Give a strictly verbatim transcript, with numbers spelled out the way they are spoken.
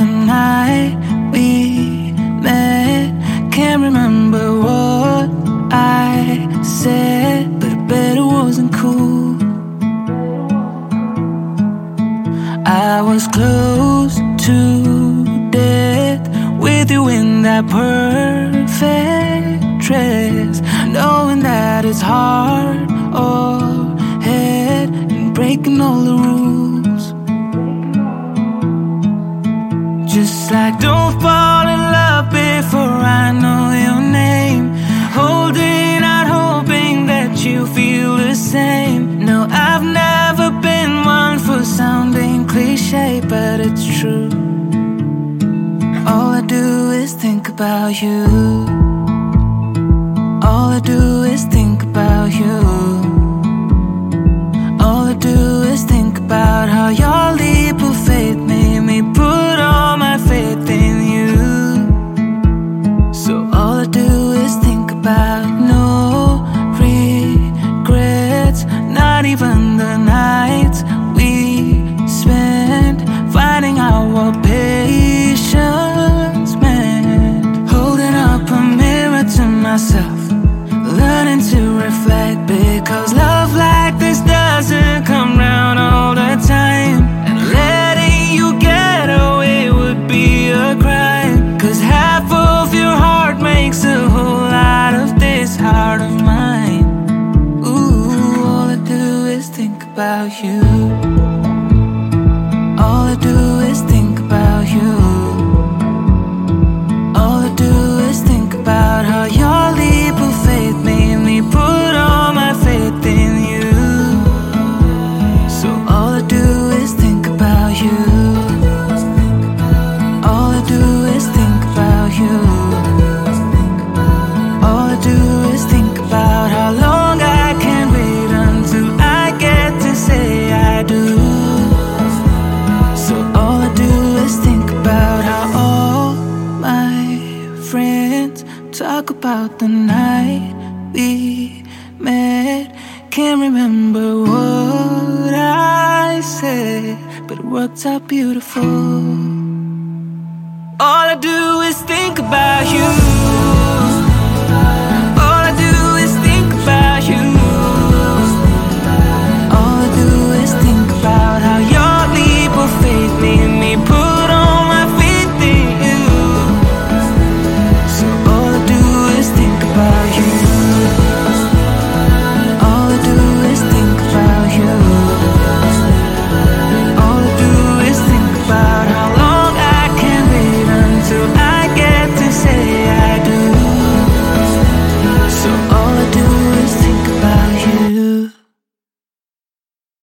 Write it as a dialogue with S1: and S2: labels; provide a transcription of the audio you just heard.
S1: the night we met. Can't remember what I said, but I bet it wasn't cool. I was close to death with you in that perfect dress, knowing that it's hard or head and breaking all the rules. Just like don't fall in love before I know your name, holding out hoping that you feel the same. No, I've never been one for sounding cliche, but it's true. All I do is think about you. All I do is think about you. All I do is think about how your leap of faith made me put all my faith in you. So all I do is think about no regrets, not even the nights we spent finding out what patience meant. Holding up a mirror to myself, learning to reflect, because love like this doesn't come round all the time. And letting you get away would be a crime, cause half of your heart makes a whole lot of this heart of mine. Ooh, all I do is think about you. All I do is think about you. All I do is think about how your leap of faith made me put all my faith in you. So all I do is think about you. All I do is think about you. All I do is think about how long I can wait until I get to say I do. So all I do is think about how all my friends talk about the night we met. Can't remember what I said, but it worked out beautiful. All I do is think about you.